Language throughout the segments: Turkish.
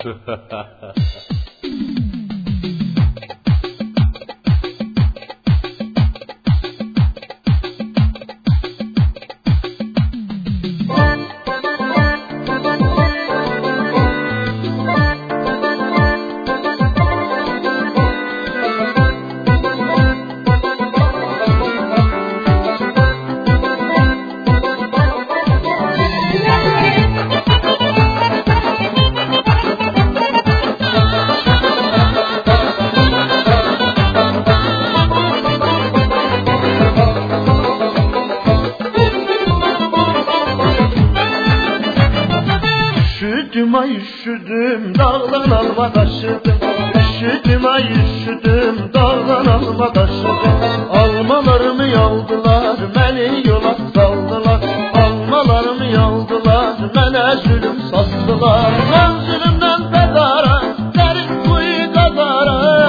Üşüdüm ay üşüdüm, dağdan alma taşıdım. Üşüdüm ay üşüdüm, dağdan alma taşıdım. Almalarımı yaldılar, beni yola saldılar. Almalarımı yaldılar, bana zulüm sattılar. Ben zulümden bedara, derin kuyu kazara.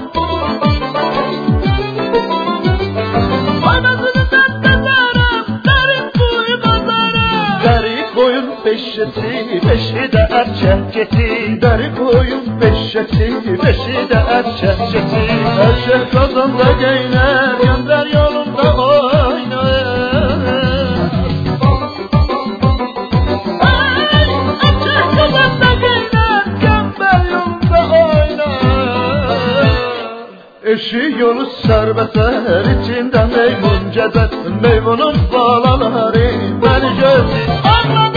Bana zulümden bedara, derin kuyu kazara. Deri koyun beşeti, beşi de erkeketi. Deri koyun beşeti, beşi de erkeketi. Erkek kazanda geyler, gönder yolunda oynar. Erkek kazanda geyler, gönder yolunda oynar. Eşi yolu serbeter, içinden meymun gezer. Meymunun balaları beni gözü anladı.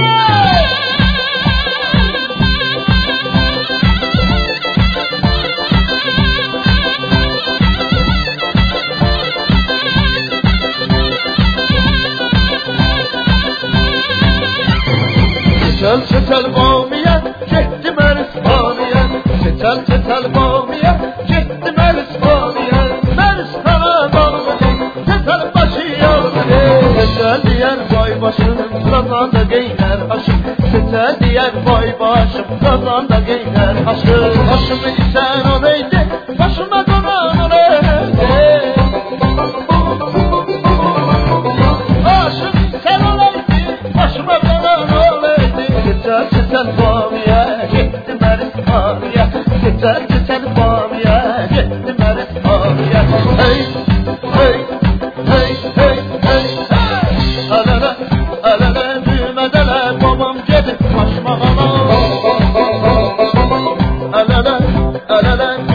Çetel çetel bamiye, gittim Eristaniye. Çetel çetel bamiye, gittim Eristaniye. Eristana bağladım, çetel başı yağladı. Çetel diyer boy başım, kazanda geyler aşım. Çetel diyer boy başım, kazanda geyler aşım. Aşımı isen o neydi, başıma konan o neydi. Aşım isen o neydi, başıma konan o neydi. Çetel çetel bamiye, gittim Eristaniye. Çetel çetel bamiye, gittim Eristaniye. Hey, hey, hey, hey, hey, hey. Alele, alele, düğmedele, babam gedip başıma bana. Alele, alele,